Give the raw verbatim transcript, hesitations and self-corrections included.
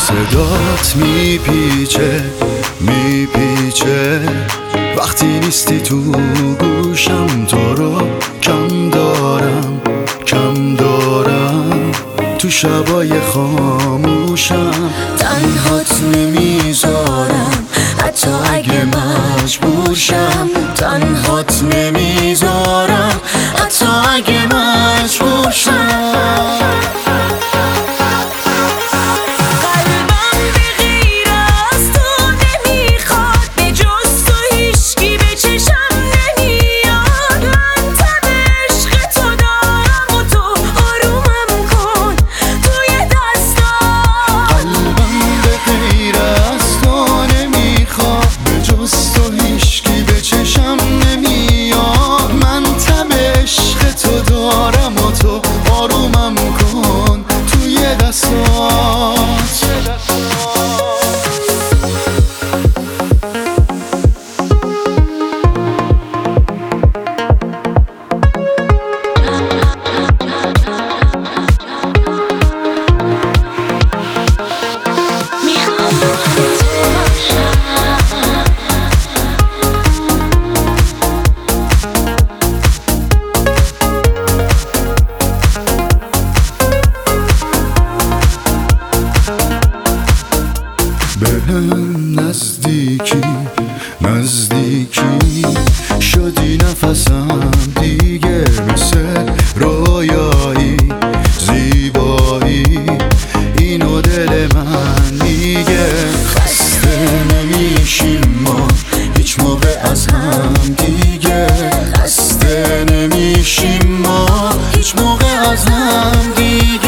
صدات میپیچه میپیچه وقتی نیستی تو گوشم، تو رو کم دارم کم دارم تو شبای خاموشم. تنهات نمیذارم حتی اگه مجبور شم، تنهات نمیذارم حتی اگه مجبور شم. بهم نزدیکی نزدیکی شدی نفسم دیگه، مثل رویایی زیبایی اینو دل من میگه. خسته نمیشیم ما هیچ موقع از هم دیگه، خسته نمیشیم ما هیچ موقع از هم دیگه.